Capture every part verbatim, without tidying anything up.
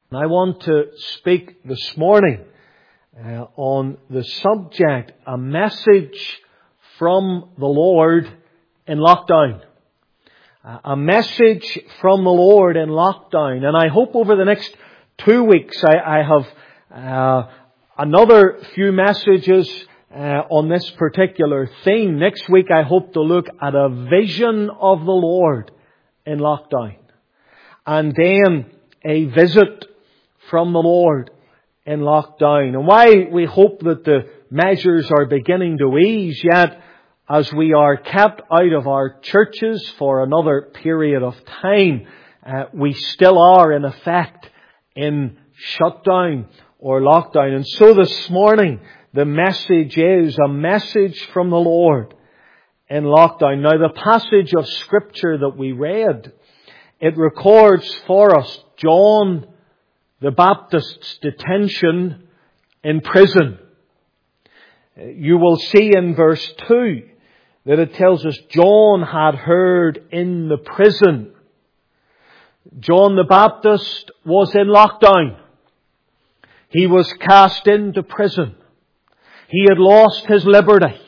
I want to speak this morning uh, on the subject, a message from the Lord in lockdown. Uh, a message from the Lord in lockdown. And I hope over the next two weeks I, I have uh, another few messages uh, on this particular theme. Next week I hope to look at a vision of the Lord in lockdown. And then a visit from the Lord in lockdown. And why we hope that the measures are beginning to ease, yet as we are kept out of our churches for another period of time, uh, we still are in effect in shutdown or lockdown. And so this morning the message is a message from the Lord in lockdown. Now the passage of Scripture that we read, it records for us John the Baptist's detention in prison. You will see in verse two that it tells us John had heard in the prison. John the Baptist was in lockdown. He was cast into prison. He had lost his liberty.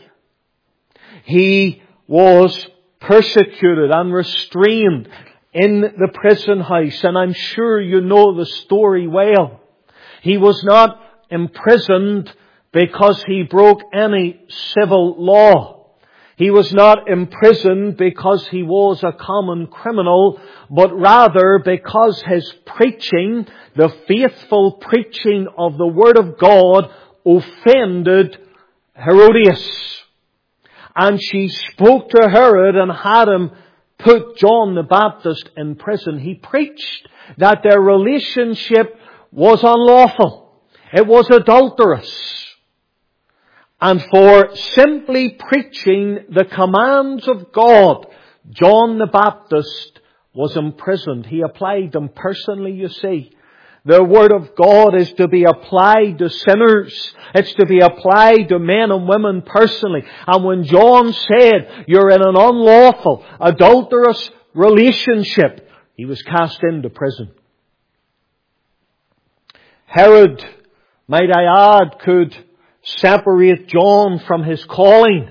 He was persecuted and restrained in the prison house, and I'm sure you know the story well. He was not imprisoned because he broke any civil law. He was not imprisoned because he was a common criminal, but rather because his preaching, the faithful preaching of the Word of God, offended Herodias. And she spoke to Herod and had him put John the Baptist in prison. He preached that their relationship was unlawful. It was adulterous. And for simply preaching the commands of God, John the Baptist was imprisoned. He applied them personally, you see. The Word of God is to be applied to sinners. It's to be applied to men and women personally. And when John said, you're in an unlawful, adulterous relationship, he was cast into prison. Herod, might I add, could separate John from his calling.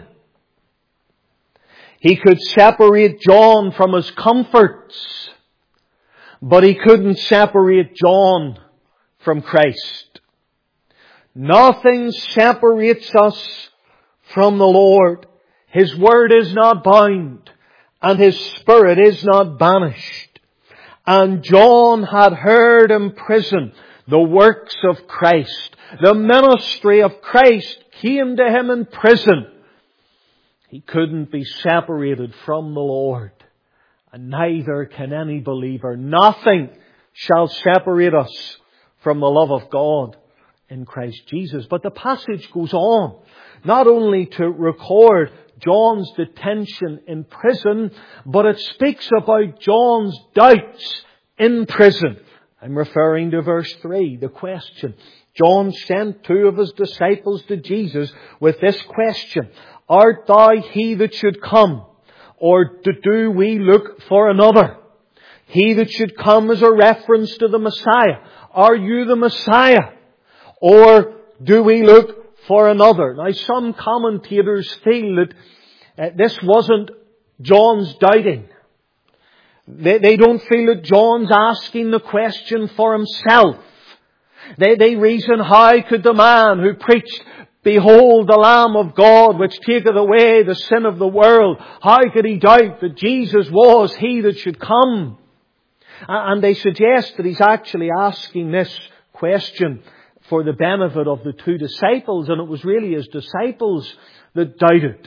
He could separate John from his comforts. But he couldn't separate John from Christ. Nothing separates us from the Lord. His Word is not bound, and His Spirit is not banished. And John had heard in prison the works of Christ. The ministry of Christ came to him in prison. He couldn't be separated from the Lord. And neither can any believer. Nothing shall separate us from the love of God in Christ Jesus. But the passage goes on, not only to record John's detention in prison, but it speaks about John's doubts in prison. I'm referring to verse three, the question. John sent two of his disciples to Jesus with this question: Art thou he that should come? Or do we look for another? He that should come is a reference to the Messiah. Are you the Messiah? Or do we look for another? Now some commentators feel that uh, this wasn't John's doubting. They, they don't feel that John's asking the question for himself. They, they reason, how could the man who preached, Behold the Lamb of God which taketh away the sin of the world, how could he doubt that Jesus was he that should come? And they suggest that he's actually asking this question for the benefit of the two disciples, and it was really his disciples that doubted.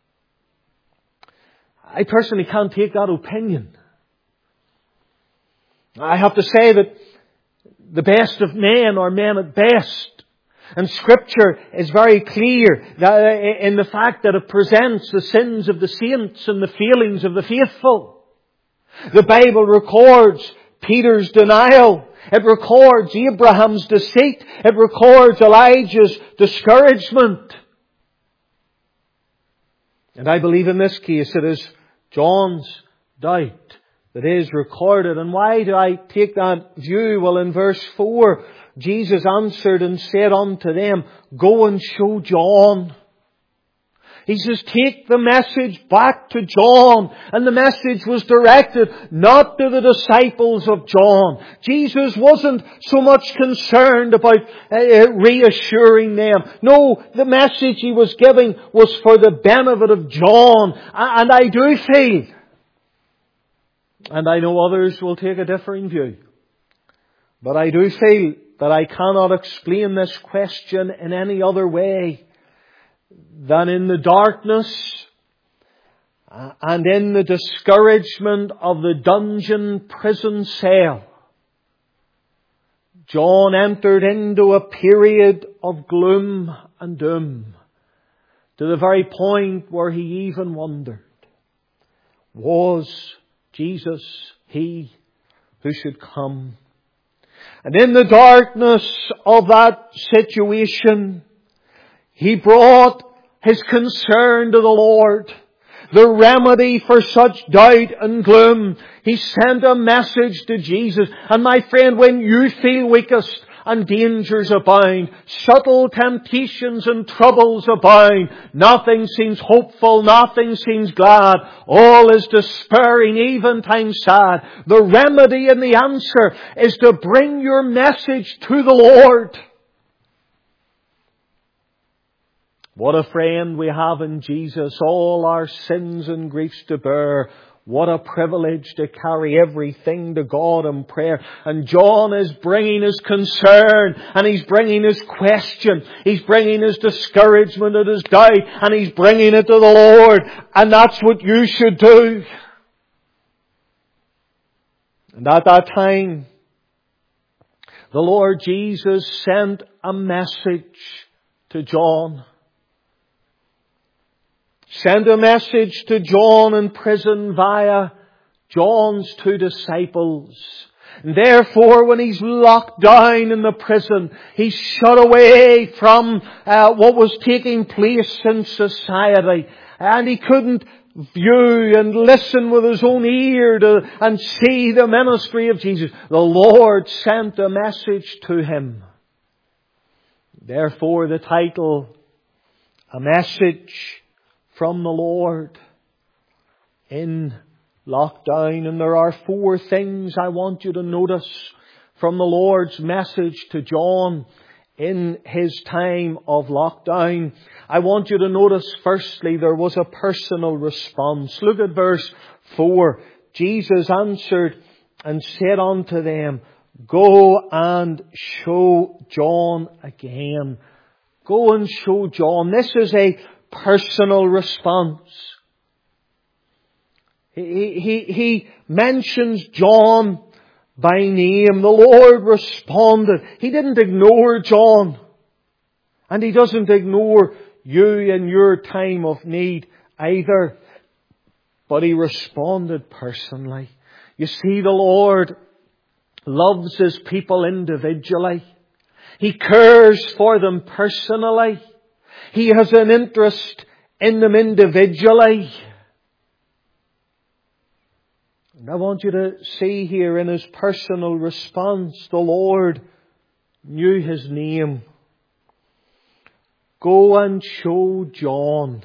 I personally can't take that opinion. I have to say that the best of men are men at best. And Scripture is very clear that in the fact that it presents the sins of the saints and the failings of the faithful. The Bible records Peter's denial. It records Abraham's deceit. It records Elijah's discouragement. And I believe in this case it is John's doubt that is recorded. And why do I take that view? Well, in verse four, Jesus answered and said unto them, Go and show John. He says, take the message back to John. And the message was directed not to the disciples of John. Jesus wasn't so much concerned about uh, reassuring them. No, the message He was giving was for the benefit of John. And I do feel, and I know others will take a differing view, but I do feel that I cannot explain this question in any other way than in the darkness and in the discouragement of the dungeon prison cell. John entered into a period of gloom and doom, to the very point where he even wondered, was Jesus He who should come? And in the darkness of that situation, he brought his concern to the Lord. The remedy for such doubt and gloom. He sent a message to Jesus. And my friend, when you feel weakest and dangers abound, subtle temptations and troubles abound, nothing seems hopeful, nothing seems glad, all is despairing, even time sad. The remedy and the answer is to bring your message to the Lord. What a friend we have in Jesus, all our sins and griefs to bear. What a privilege to carry everything to God in prayer. And John is bringing his concern, and he's bringing his question. He's bringing his discouragement and his doubt, and he's bringing it to the Lord. And that's what you should do. And at that time, the Lord Jesus sent a message to John. Send a message to John in prison via John's two disciples. And therefore, when he's locked down in the prison, he's shut away from uh, what was taking place in society. And he couldn't view and listen with his own ear to, and see the ministry of Jesus. The Lord sent a message to him. Therefore, the title, A Message from the Lord in lockdown. And there are four things I want you to notice from the Lord's message to John in his time of lockdown. I want you to notice, firstly, there was a personal response. Look at verse four. Jesus answered and said unto them, Go and show John again. Go and show John. This is a personal response. He, he, he mentions John by name. The Lord responded. He didn't ignore John. And He doesn't ignore you in your time of need either. But He responded personally. You see, the Lord loves His people individually. He cares for them personally. He has an interest in them individually. And I want you to see here in His personal response, the Lord knew His name. Go and show John.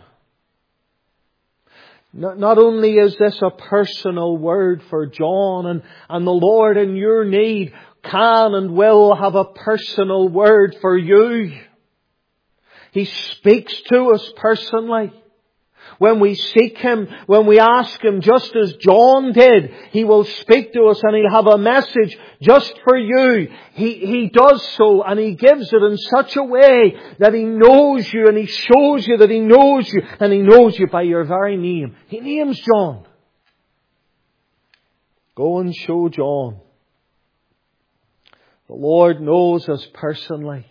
Not, not only is this a personal word for John, and, and the Lord in your need can and will have a personal word for you. He speaks to us personally. When we seek Him, when we ask Him, just as John did, He will speak to us and He'll have a message just for you. He, He does so, and He gives it in such a way that He knows you, and He shows you that He knows you, and He knows you by your very name. He names John. Go and show John. The Lord knows us personally.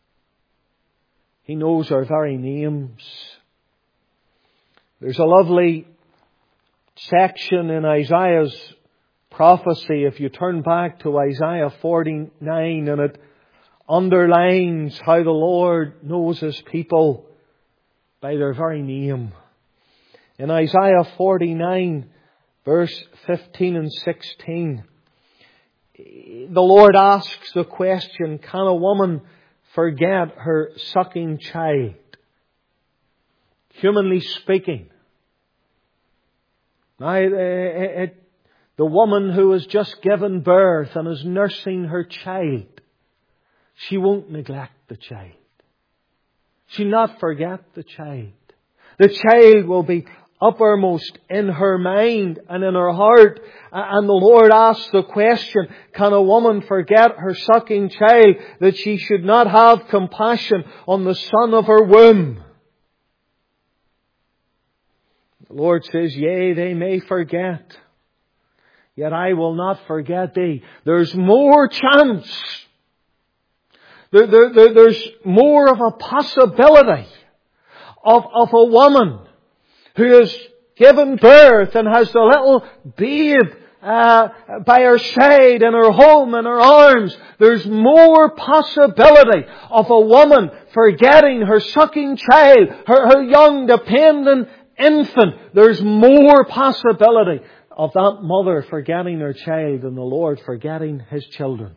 He knows our very names. There's a lovely section in Isaiah's prophecy, if you turn back to Isaiah forty-nine, and it underlines how the Lord knows His people by their very name. In Isaiah forty-nine verse fifteen and sixteen, the Lord asks the question, can a woman forget her sucking child? Humanly speaking. Now, it, it, the woman who has just given birth and is nursing her child, she won't neglect the child. She'll not forget the child. The child will be uppermost in her mind and in her heart. And the Lord asks the question, can a woman forget her sucking child, that she should not have compassion on the son of her womb? The Lord says, yea, they may forget, yet I will not forget thee. There's more chance. There, there, there, there's more of a possibility of, of a woman who has given birth and has the little babe uh, by her side, in her home, in her arms. There's more possibility of a woman forgetting her sucking child, her, her young dependent infant. There's more possibility of that mother forgetting her child than the Lord forgetting His children.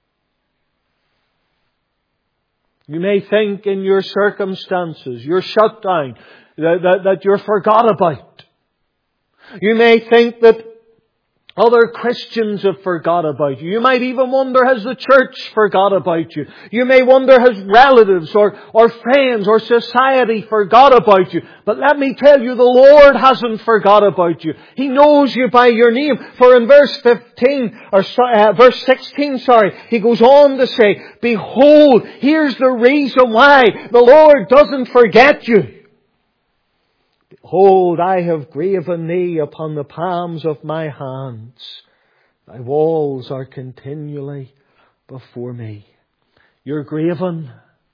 You may think in your circumstances, you're shut down, that, that, that you're forgot about. You may think that other Christians have forgot about you. You might even wonder, has the church forgot about you? You may wonder, has relatives or, or friends or society forgot about you? But let me tell you, the Lord hasn't forgot about you. He knows you by your name. For in verse fifteen, or uh, verse sixteen, sorry, He goes on to say, behold, here's the reason why the Lord doesn't forget you. Behold, I have graven thee upon the palms of my hands. Thy walls are continually before me. You're graven.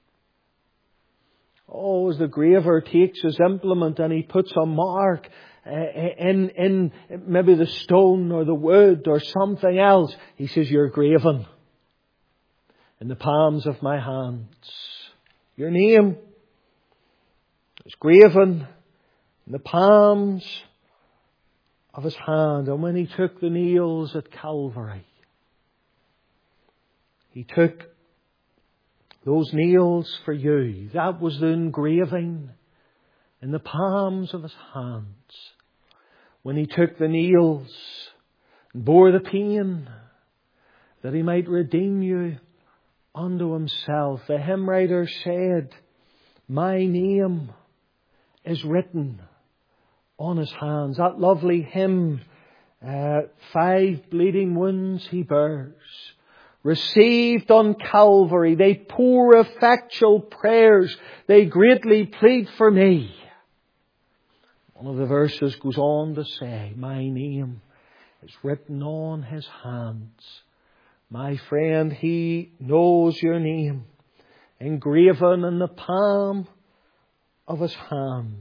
Oh, as the graver takes his implement and he puts a mark in, in maybe the stone or the wood or something else, he says, you're graven in the palms of my hands. Your name is graven in the palms of His hand. And when He took the nails at Calvary, He took those nails for you. That was the engraving in the palms of His hands. When He took the nails and bore the pain, that He might redeem you unto Himself. The hymn writer said, my name is written on His hands. That lovely hymn, uh, five bleeding wounds He bears, received on Calvary. They pour effectual prayers. They greatly plead for me. One of the verses goes on to say, my name is written on His hands. My friend, He knows your name, engraven in the palm of His hands.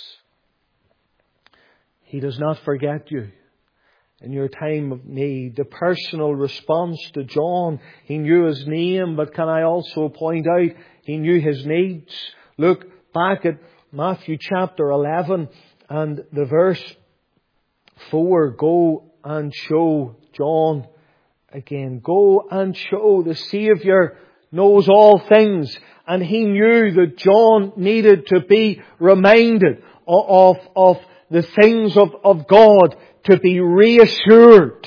He does not forget you in your time of need. The personal response to John, he knew his name, but can I also point out, he knew his needs. Look back at Matthew chapter eleven and the verse four. Go and show John again. Go and show the Saviour knows all things. And he knew that John needed to be reminded of, of, of the things of, of God, to be reassured.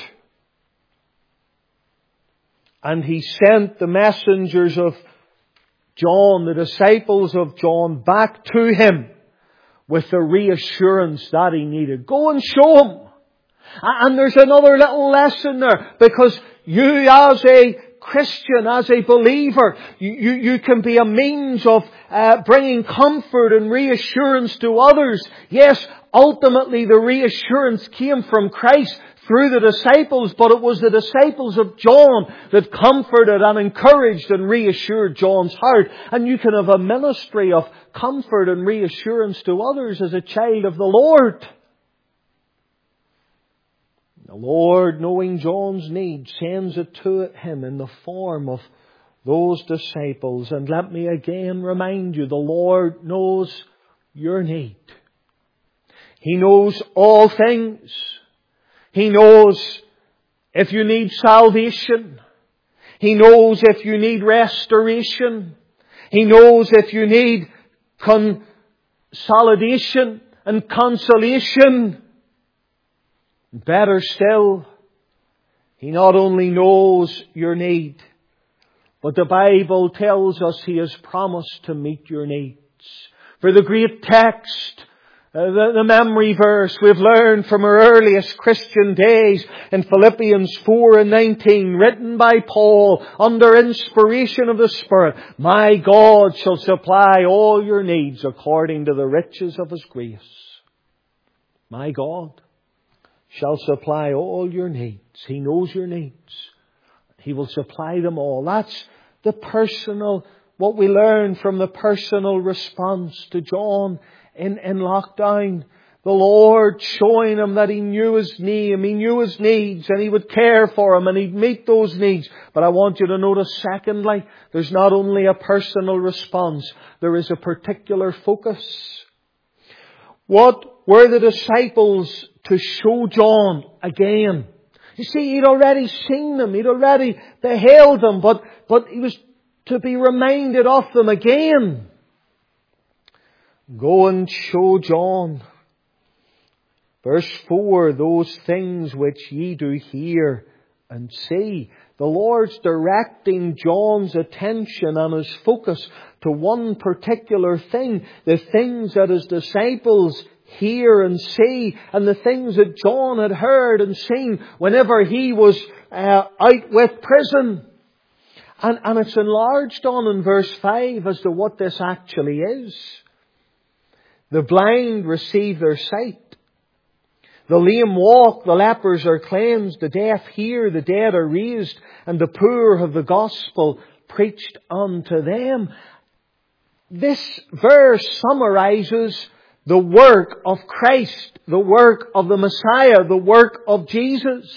And he sent the messengers of John, the disciples of John, back to him with the reassurance that he needed. Go and show him. And there's another little lesson there, because you as a Christian, as a believer, you, you, you can be a means of uh, bringing comfort and reassurance to others. Yes, ultimately the reassurance came from Christ through the disciples, but it was the disciples of John that comforted and encouraged and reassured John's heart. And you can have a ministry of comfort and reassurance to others as a child of the Lord. The Lord, knowing John's need, sends it to him in the form of those disciples. And let me again remind you, the Lord knows your need. He knows all things. He knows if you need salvation. He knows if you need restoration. He knows if you need consolidation and consolation. Better still, He not only knows your need, but the Bible tells us He has promised to meet your needs. For the great text, uh, the, the memory verse we've learned from our earliest Christian days in Philippians four and nineteen, written by Paul under inspiration of the Spirit, "My God shall supply all your needs according to the riches of His grace." My God shall supply all your needs. He knows your needs. He will supply them all. That's the personal, what we learn from the personal response to John in, in lockdown. The Lord showing him that He knew his name, He knew his needs, and He would care for him and He'd meet those needs. But I want you to notice, secondly, there's not only a personal response, there is a particular focus. What were the disciples to show John again? You see, he'd already seen them. He'd already beheld them. But, but he was to be reminded of them again. Go and show John. Verse four, those things which ye do hear and see. The Lord's directing John's attention and his focus to one particular thing. The things that His disciples hear and see, and the things that John had heard and seen whenever he was uh, out with prison. And, and it's enlarged on in verse five as to what this actually is. The blind receive their sight. The lame walk, the lepers are cleansed, the deaf hear, the dead are raised, and the poor have the gospel preached unto them. This verse summarizes the work of Christ, the work of the Messiah, the work of Jesus.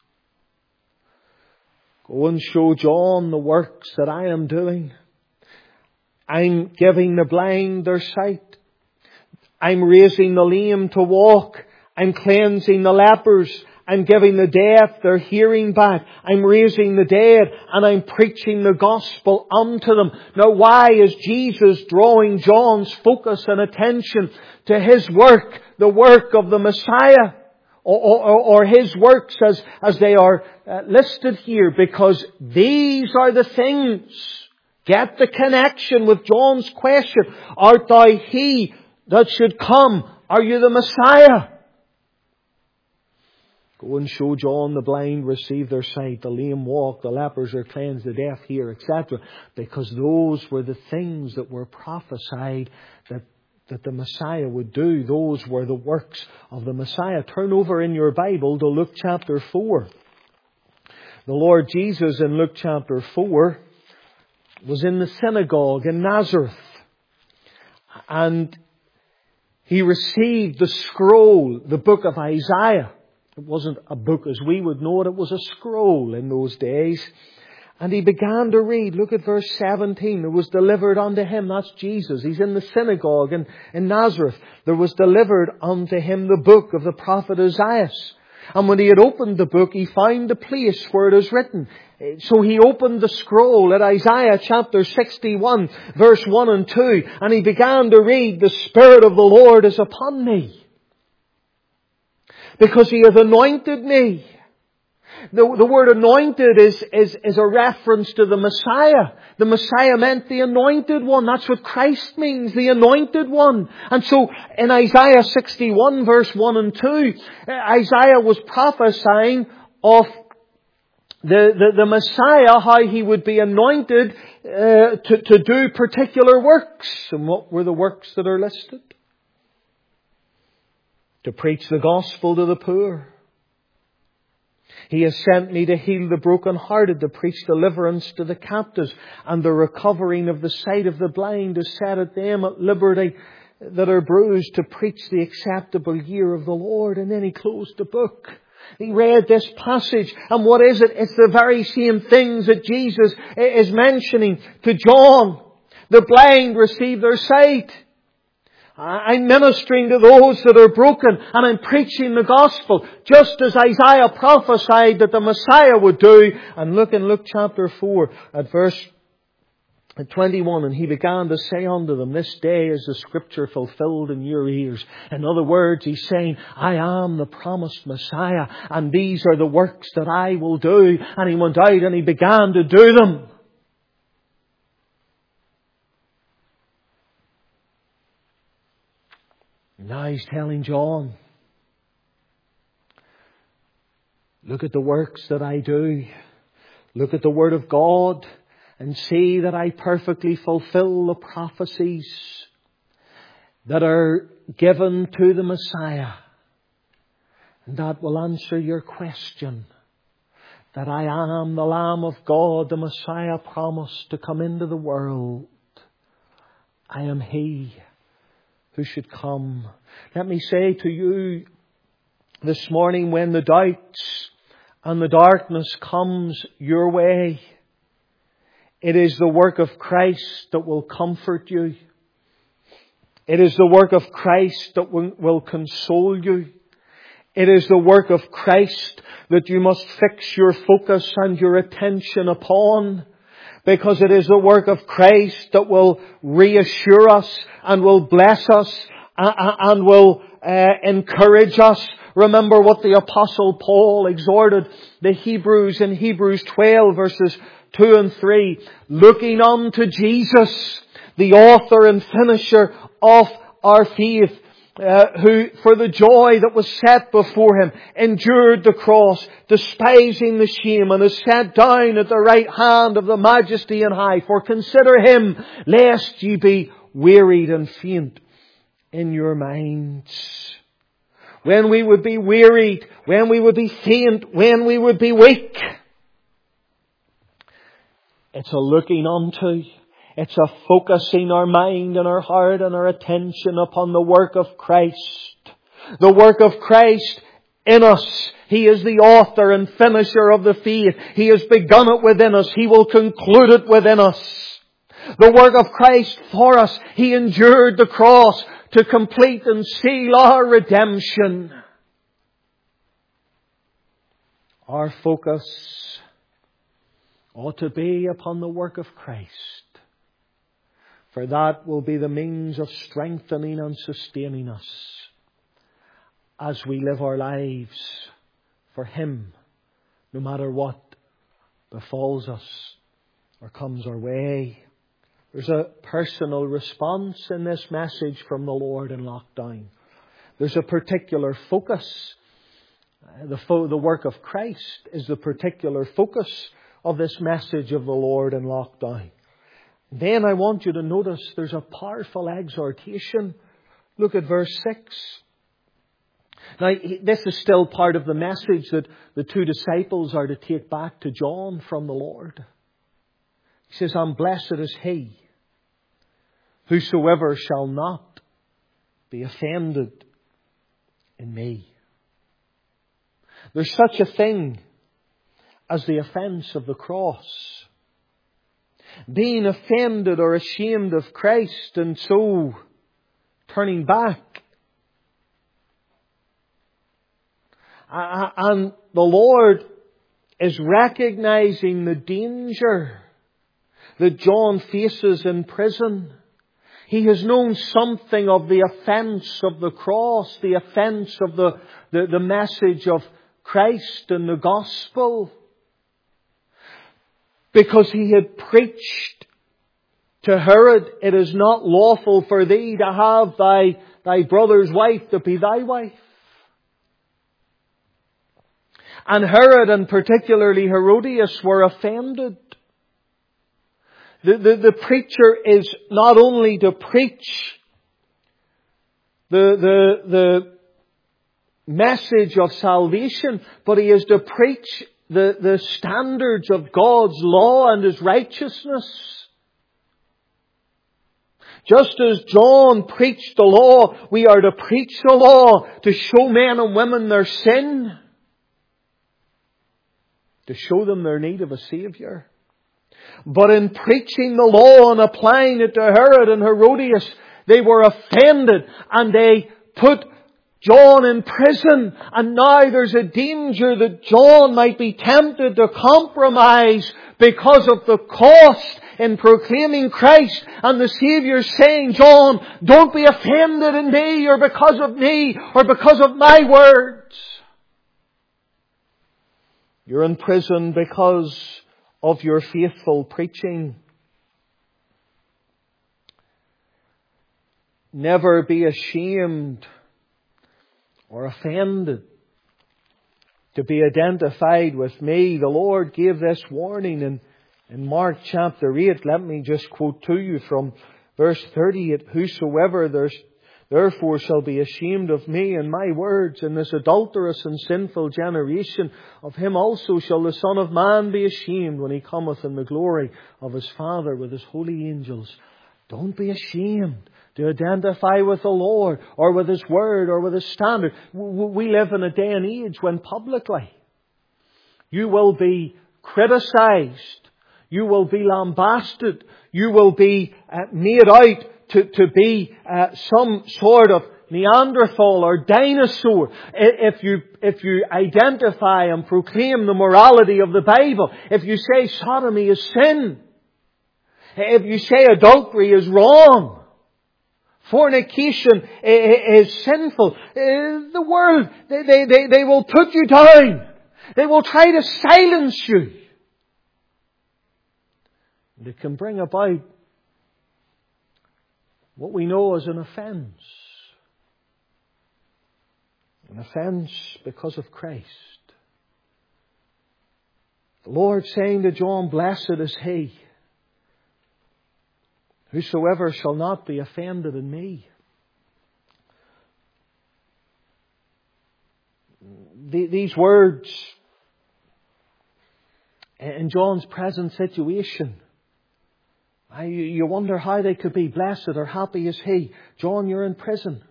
Go and show John the works that I am doing. I'm giving the blind their sight. I'm raising the lame to walk. I'm cleansing the lepers. I'm giving the deaf their hearing back. I'm raising the dead, and I'm preaching the gospel unto them. Now, why is Jesus drawing John's focus and attention to His work, the work of the Messiah, or, or, or His works as, as they are uh, listed here? Because these are the things. Get the connection with John's question. Art thou He that should come? Are you the Messiah? Go and show John the blind receive their sight, the lame walk, the lepers are cleansed, the deaf hear, et cetera. Because those were the things that were prophesied that, that the Messiah would do. Those were the works of the Messiah. Turn over in your Bible to Luke chapter four. The Lord Jesus in Luke chapter four was in the synagogue in Nazareth. And He received the scroll, the book of Isaiah. It wasn't a book as we would know it. It was a scroll in those days. And He began to read. Look at verse seventeen. There was delivered unto Him. That's Jesus. He's in the synagogue in, in Nazareth. There was delivered unto Him the book of the prophet Isaiah. And when He had opened the book, He found the place where it is written. So He opened the scroll at Isaiah chapter sixty-one, verse one and two. And He began to read, "The Spirit of the Lord is upon me, because He hath anointed me." The, the word anointed is, is, is a reference to the Messiah. The Messiah meant the anointed one. That's what Christ means, the anointed one. And so in Isaiah sixty-one verse one and two, Isaiah was prophesying of the, the, the Messiah, how He would be anointed uh, to, to do particular works. And what were the works that are listed? To preach the gospel to the poor. He has sent me to heal the brokenhearted, to preach deliverance to the captives, and the recovering of the sight of the blind, to set at them at liberty that are bruised, to preach the acceptable year of the Lord. And then He closed the book. He read this passage, and what is it? It's the very same things that Jesus is mentioning to John. The blind receive their sight. I'm ministering to those that are broken, and I'm preaching the gospel, just as Isaiah prophesied that the Messiah would do. And look in Luke chapter four at verse twenty-one, and he began to say unto them, this day is the scripture fulfilled in your ears. In other words, he's saying, I am the promised Messiah, and these are the works that I will do. And he went out and he began to do them. Now he's telling John, look at the works that I do. Look at the Word of God and see that I perfectly fulfill the prophecies that are given to the Messiah. And that will answer your question, that I am the Lamb of God, the Messiah promised to come into the world. I am He who should come. Let me say to you this morning, when the doubts and the darkness comes your way, it is the work of Christ that will comfort you. It is the work of Christ that will, will console you. It is the work of Christ that you must fix your focus and your attention upon. Because it is the work of Christ that will reassure us and will bless us and will uh, encourage us. Remember what the Apostle Paul exhorted the Hebrews in Hebrews twelve verses two and three. Looking unto Jesus, the author and finisher of our faith, Uh, who, for the joy that was set before Him, endured the cross, despising the shame, and is set down at the right hand of the Majesty on high. For consider Him, lest ye be wearied and faint in your minds. When we would be wearied, when we would be faint, when we would be weak, it's a looking unto, it's a focusing our mind and our heart and our attention upon the work of Christ. The work of Christ in us. He is the author and finisher of the faith. He has begun it within us. He will conclude it within us. The work of Christ for us. He endured the cross to complete and seal our redemption. Our focus ought to be upon the work of Christ. For that will be the means of strengthening and sustaining us as we live our lives for Him, no matter what befalls us or comes our way. There's a personal response in this message from the Lord in lockdown. There's a particular focus. The, fo- the work of Christ is the particular focus of this message of the Lord in lockdown. Then I want you to notice there's a powerful exhortation. Look at verse six. Now, this is still part of the message that the two disciples are to take back to John from the Lord. He says, and blessed is he whosoever shall not be offended in me. There's such a thing as the offence of the cross. Being offended or ashamed of Christ and so turning back. And the Lord is recognizing the danger that John faces in prison. He has known something of the offence of the cross, the offence of the, the, the message of Christ and the gospel. Because he had preached to Herod, it is not lawful for thee to have thy, thy brother's wife to be thy wife. And Herod and particularly Herodias were offended. The, the, the preacher is not only to preach the, the, the message of salvation, but he is to preach The, the standards of God's law and His righteousness. Just as John preached the law, we are to preach the law to show men and women their sin. To show them their need of a Saviour. But in preaching the law and applying it to Herod and Herodias, They were offended and they put John in prison. And now there's a danger that John might be tempted to compromise because of the cost in proclaiming Christ. And the Saviour saying, John, don't be offended in me or because of me or because of my words. You're in prison because of your faithful preaching. Never be ashamed or offended to be identified with me. The Lord gave this warning in, in Mark chapter eight. Let me just quote to you from verse thirty-eight. Whosoever there's therefore shall be ashamed of me and my words in this adulterous and sinful generation, of him also shall the Son of Man be ashamed when he cometh in the glory of his Father with his holy angels. Don't be ashamed to identify with the Lord or with His Word or with His standard. We live in a day and age when publicly you will be criticized, you will be lambasted, you will be uh, made out to, to be uh, some sort of Neanderthal or dinosaur if you, if you identify and proclaim the morality of the Bible. If you say sodomy is sin. If you say adultery is wrong. Fornication is sinful. The world, they, they, they, they will put you down. They will try to silence you. And it can bring about what we know as an offence. An offence because of Christ. The Lord saying to John, blessed is he whosoever shall not be offended in me. These words in John's present situation, you wonder how they could be blessed or happy as he. John, you're in prison.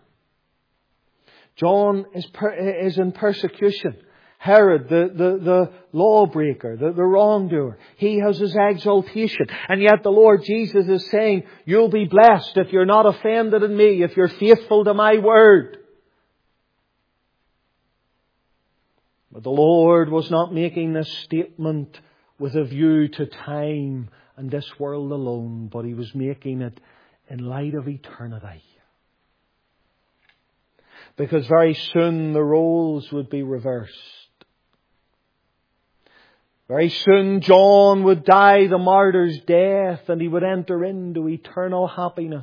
John is, per, is in persecution. Herod, the, the, the lawbreaker, the, the wrongdoer, he has his exaltation. And yet the Lord Jesus is saying, you'll be blessed if you're not offended in me, if you're faithful to my word. But the Lord was not making this statement with a view to time and this world alone, but He was making it in light of eternity. Because very soon the roles would be reversed. Very soon John would die the martyr's death and he would enter into eternal happiness.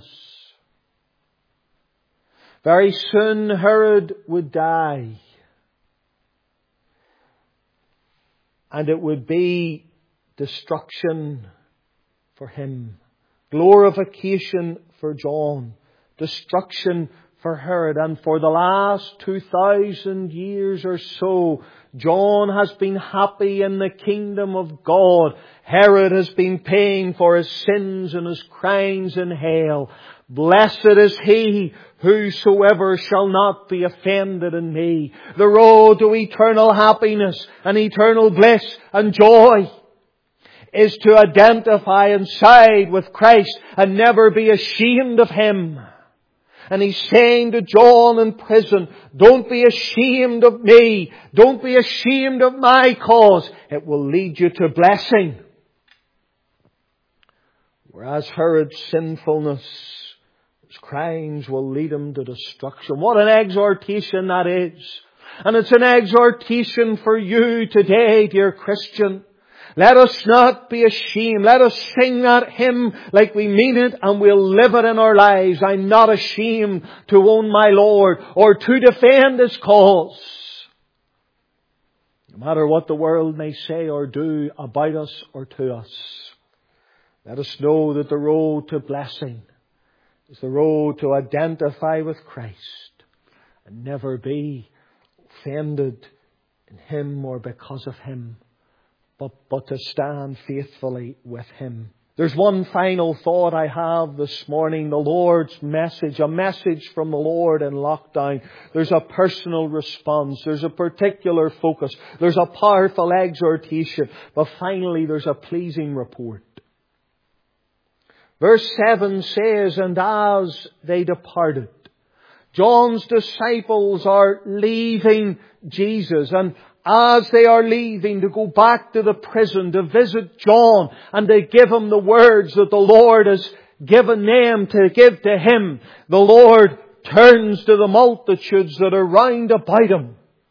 Very soon Herod would die. And it would be destruction for him. Glorification for John. Destruction for Herod. And for the last two thousand years or so, John has been happy in the kingdom of God. Herod has been paying for his sins and his crimes in hell. Blessed is he whosoever shall not be offended in me. The road to eternal happiness and eternal bliss and joy is to identify and side with Christ and never be ashamed of Him. And He's saying to John in prison, don't be ashamed of me. Don't be ashamed of my cause. It will lead you to blessing. Whereas Herod's sinfulness, his crimes will lead him to destruction. What an exhortation that is. And it's an exhortation for you today, dear Christian. Let us not be ashamed. Let us sing that hymn like we mean it and we'll live it in our lives. I'm not ashamed to own my Lord or to defend His cause. No matter what the world may say or do about us or to us, let us know that the road to blessing is the road to identify with Christ and never be offended in Him or because of Him. But, but to stand faithfully with Him. There's one final thought I have this morning. The Lord's message. A message from the Lord in lockdown. There's a personal response. There's a particular focus. There's a powerful exhortation. But finally there's a pleasing report. Verse seven says, and as they departed. John's disciples are leaving Jesus, and as they are leaving to go back to the prison to visit John and to give him the words that the Lord has given them to give to him, the Lord turns to the multitudes that are round about him.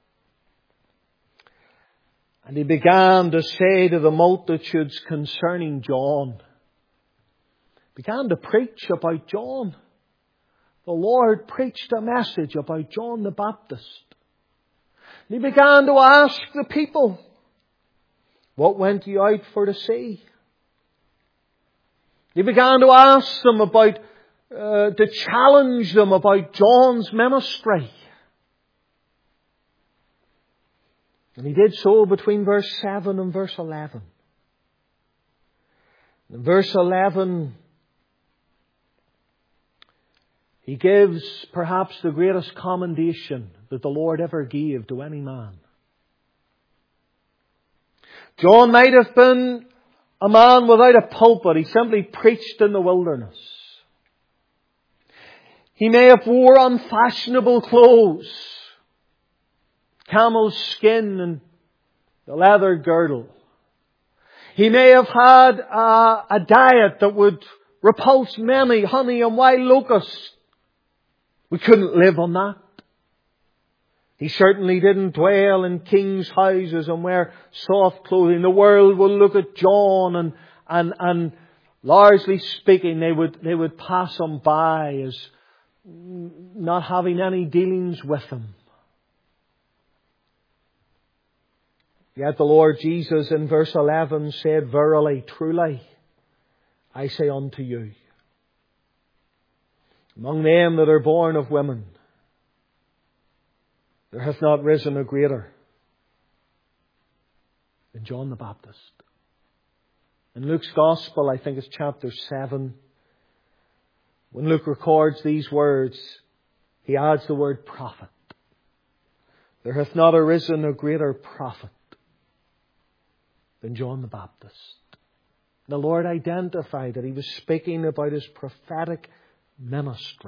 And he began to say to the multitudes concerning John, began to preach about John. The Lord preached a message about John the Baptist. And he began to ask the people, what went you out for to see? He began to ask them about, uh, to challenge them about John's ministry. And he did so between verse seven and verse eleven. In verse eleven, he gives perhaps the greatest commendation that the Lord ever gave to any man. John might have been a man without a pulpit. He simply preached in the wilderness. He may have wore unfashionable clothes, camel's skin and the leather girdle. He may have had a, a diet that would repulse many, honey and wild locusts. We couldn't live on that. He certainly didn't dwell in kings' houses and wear soft clothing. The world will look at John and, and, and largely speaking, they would, they would pass him by as not having any dealings with him. Yet the Lord Jesus in verse eleven said, verily, truly, I say unto you, among them that are born of women, there hath not risen a greater than John the Baptist. In Luke's Gospel, I think it's chapter seven, when Luke records these words, he adds the word prophet. There hath not arisen a greater prophet than John the Baptist. The Lord identified that he was speaking about his prophetic ministry.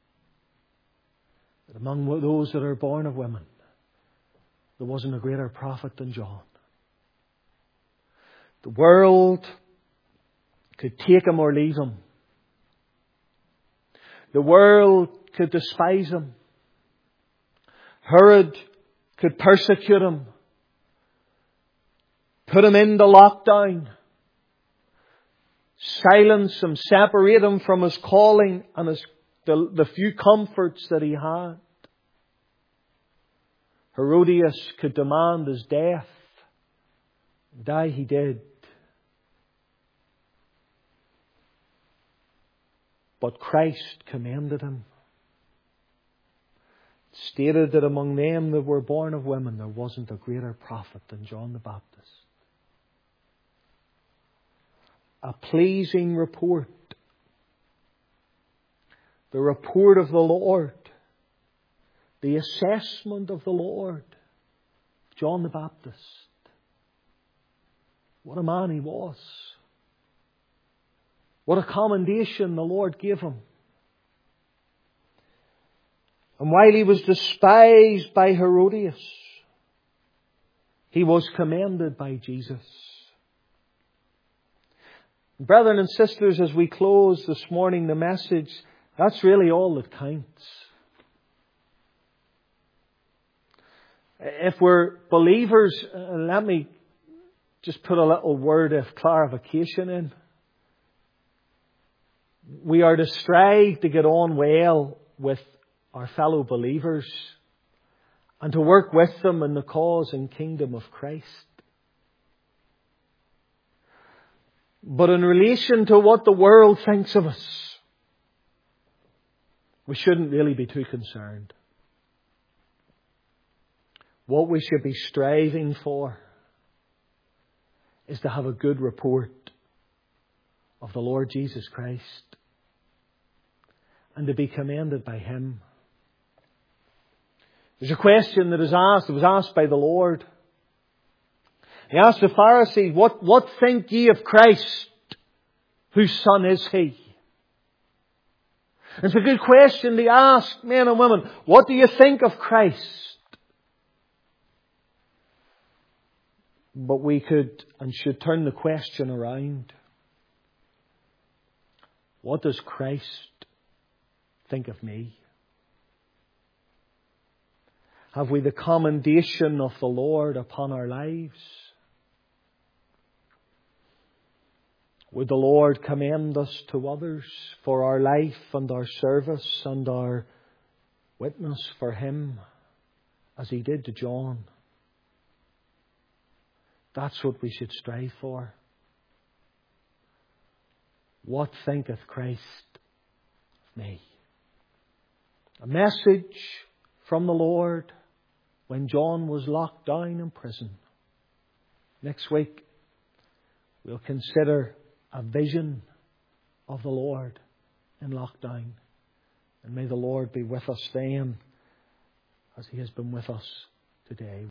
That among those that are born of women, there wasn't a greater prophet than John. The world could take him or leave him. The world could despise him. Herod could persecute him. Put him into lockdown. Silence him, separate him from his calling and his, the, the few comforts that he had. Herodias could demand his death. Die he did. But Christ commended him. Stated that among them that were born of women, there wasn't a greater prophet than John the Baptist. A pleasing report. The report of the Lord. The assessment of the Lord. John the Baptist. What a man he was. What a commendation the Lord gave him. And while he was despised by Herodias, he was commended by Jesus. Brethren and sisters, as we close this morning the message, that's really all that counts. If we're believers, uh, let me just put a little word of clarification in. We are to strive to get on well with our fellow believers and to work with them in the cause and kingdom of Christ. But in relation to what the world thinks of us, we shouldn't really be too concerned. What we should be striving for is to have a good report of the Lord Jesus Christ and to be commended by Him. There's a question that is asked, it was asked by the Lord. He asked the Pharisees, what, what think ye of Christ? Whose son is He? It's a good question to ask men and women. What do you think of Christ? But we could and should turn the question around. What does Christ think of me? Have we the commendation of the Lord upon our lives? Would the Lord commend us to others for our life and our service and our witness for Him as He did to John? That's what we should strive for. What thinketh Christ of me? A message from the Lord when John was locked down in prison. Next week, we'll consider a vision of the Lord in lockdown. And may the Lord be with us then as He has been with us today.